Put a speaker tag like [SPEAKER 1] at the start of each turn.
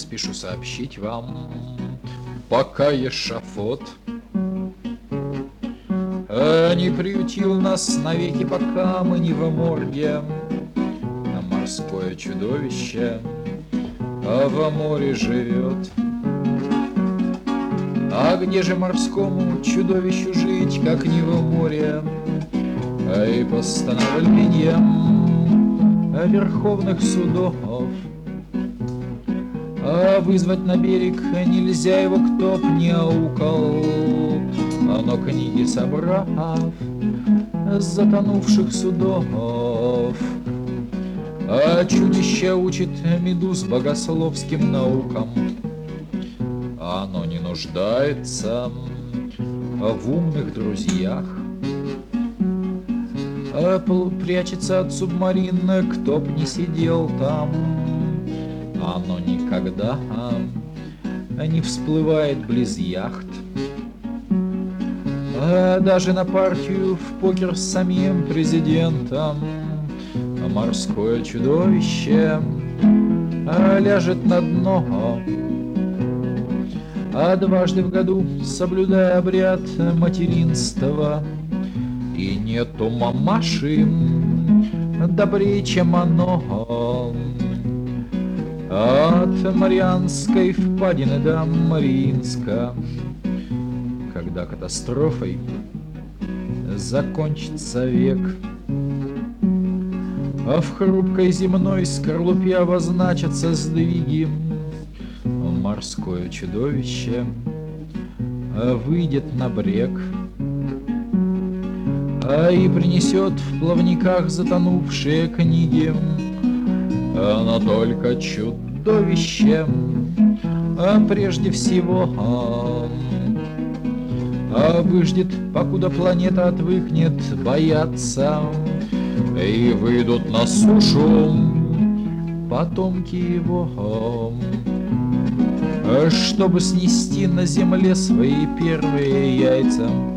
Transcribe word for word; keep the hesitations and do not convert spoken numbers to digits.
[SPEAKER 1] спешу сообщить вам, пока эшафот не приютил нас навеки, пока мы не в морге. Морское чудовище во море живет. А где же морскому чудовищу жить, как не в море? И постановлением верховных судов вызвать на берег нельзя его, кто б не аукал. Но книги собрав затонувших судов, а чудище учит медуз богословским наукам. Оно не нуждается в умных друзьях, прячется от субмарин, кто б не сидел там. Оно никогда не всплывает близ яхт, даже на партию в покер с самим президентом. Морское чудовище ляжет на дно, а дважды в году соблюдая обряд материнства. И нету мамаши добрее, чем оно. От Марианской впадины до Мариинска, когда катастрофой закончится век, а в хрупкой земной скорлупе обозначатся сдвиги, морское чудовище выйдет на брег и принесет в плавниках затонувшие книги. Но только чудовище прежде всего выждет, покуда планета отвыкнет бояться, и выйдут на сушу потомки его, чтобы снести на земле свои первые яйца.